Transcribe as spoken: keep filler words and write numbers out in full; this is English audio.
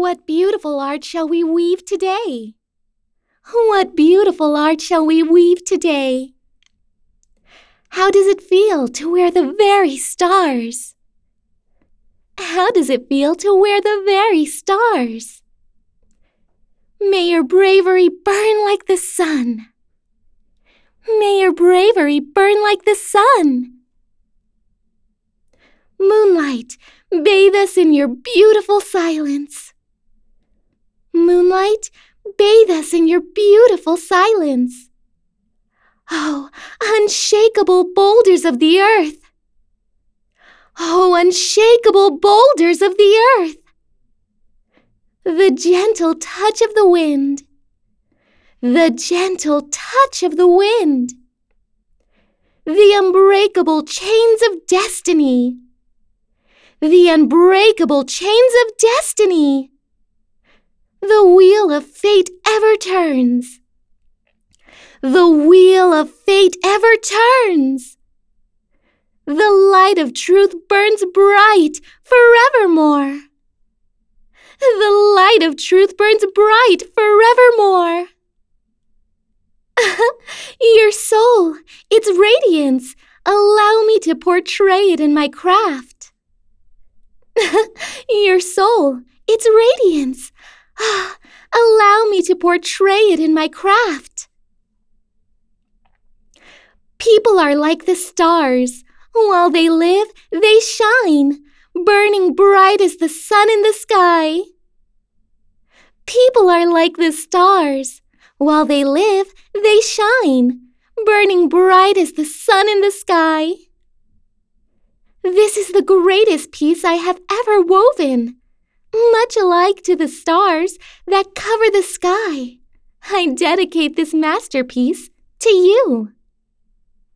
What beautiful art shall we weave today? What beautiful art shall we weave today? How does it feel to wear the very stars? How does it feel to wear the very stars? May your bravery burn like the sun. May your bravery burn like the sun. Moonlight, bathe us in your beautiful silence. Moonlight, bathe us in your beautiful silence. Oh, unshakable boulders of the earth. Oh, unshakable boulders of the earth. The gentle touch of the wind. The gentle touch of the wind. The unbreakable chains of destiny. The unbreakable chains of destiny. The wheel of fate ever turns. The wheel of fate ever turns. The light of truth burns bright forevermore. The light of truth burns bright forevermore. Your soul, its radiance, allow me to portray it in my craft. Your soul, its radiance, allow me to portray it in my craft. People are like the stars. While they live, they shine, burning bright as the sun in the sky. People are like the stars. While they live, they shine, burning bright as the sun in the sky. This is the greatest piece I have ever woven, much alike to the stars that cover the sky. I dedicate this masterpiece to you.